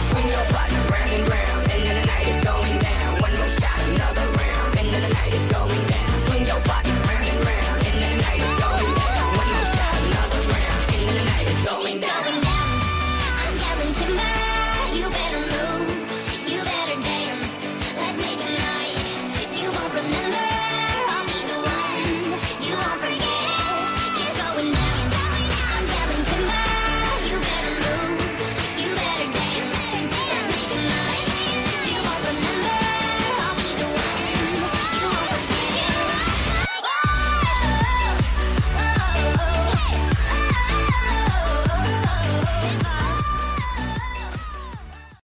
Swing your partner round and round, and then the night is going down. One more shot, another round, and then the night is going down.